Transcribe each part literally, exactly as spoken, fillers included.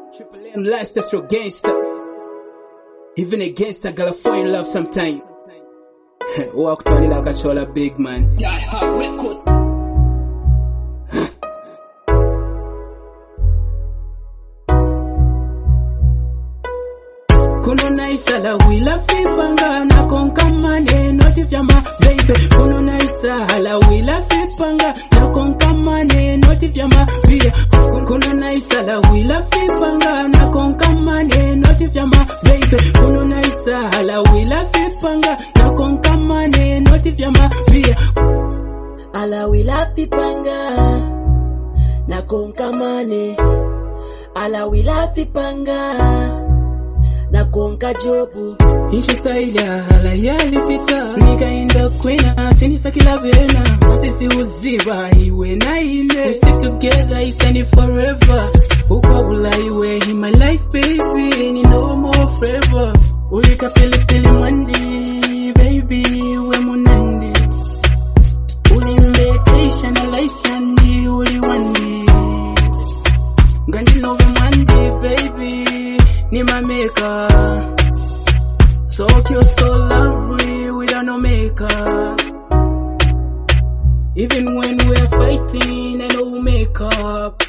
Triple M last that's your gangster. Even a gangster gotta fall in love sometime. Walk to like a chola big man. Yeah, hard record. Kuno naisa la wila fipanga na konkamane noti fyama baby. Kuno naisa la wila fipanga na konkamane noti fyama bia. Kuno naisa la wila fipanga na konkamane noti fyama baby. Kuno naisa la wila fipanga na konkamane noti fyama bia. Ala wila fipanga na konkamane. Ala wila fipanga na konka jobu. Inshi taila hala yali pita nikaenda kwena sinisa kila vena sisi uziva iwe na ine. We stick together isani forever. Ukabula iwe in my life baby ni no more forever. Ulika pili pili mwandi baby we munandi. Ulimbekisha na life yandi uli wandi. Gandi love mwandi baby ni my maker. So cute, so lovely, without no makeup. Even when we're fighting and no makeup.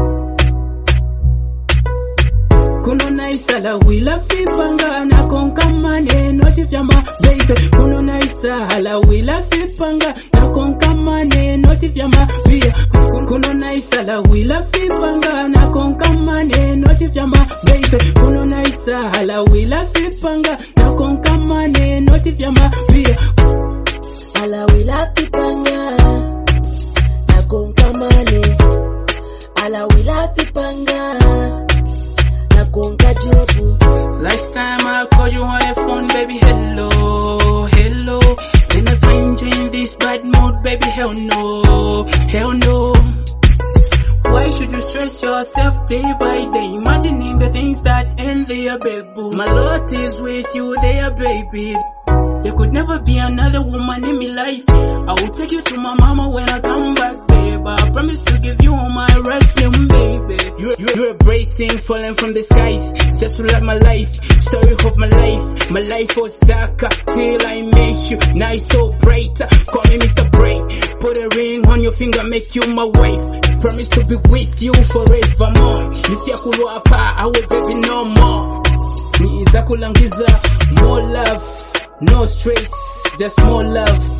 Kuno naisa la wila fipanga na konkamane noti fyama baby. Kuno naisa la wila fipanga na konkamane noti fyama bia. Kuno naisa la wila fipanga na konkamane noti fyama baby. Kuno naisa la wila fipanga na konkamane noti fyama bia. Ala wila fipanga na konkamane. Ala wila fipanga na konka jobu. Last time I called you on the phone, baby, hello, hello. Then I find you in this bad mood, baby, hell no, hell no. Why should you stress yourself day by day, imagining the things that end there, baby? My Lord is with you there, baby. There could never be another woman in my life. I will take you to my mama when I come back, babe. I promise to give you all my wrestling, baby. You're, you're, you're embracing, falling from the skies, just to live my life, story of my life. My life was dark till I met you, now it's so bright. Call me Mister Bright, put a ring on your finger, make you my wife. Promise to be with you forevermore. If you could walk apart, I will baby no more. Ni iza kulangiza, more love. No stress, just more love.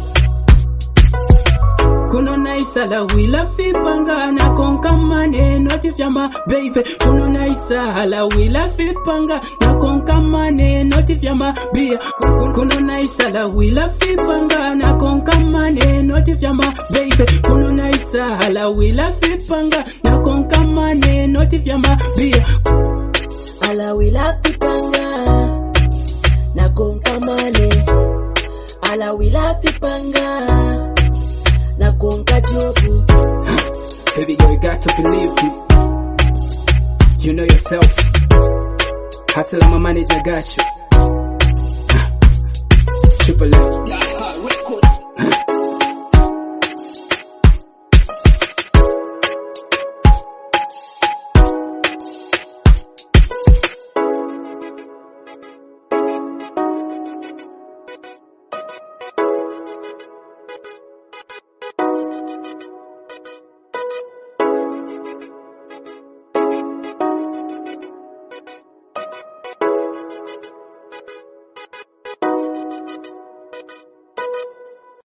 Kuno naisa la wila fipanga na konkamane noti fyama baby. Kuno naisa la wila fipanga na konkamane noti fyama bia. Kuno naisa la wila fipanga na konkamane noti fyama baby. Kuno naisa la wila fipanga na konkamane noti fyama bia. Ala wila fipanga na konkamane. Ala wila fipanga na konka jobu. Baby girl, you got to believe me. You know yourself. Hustle, my manager got you. Triple M. Yeah, hard record.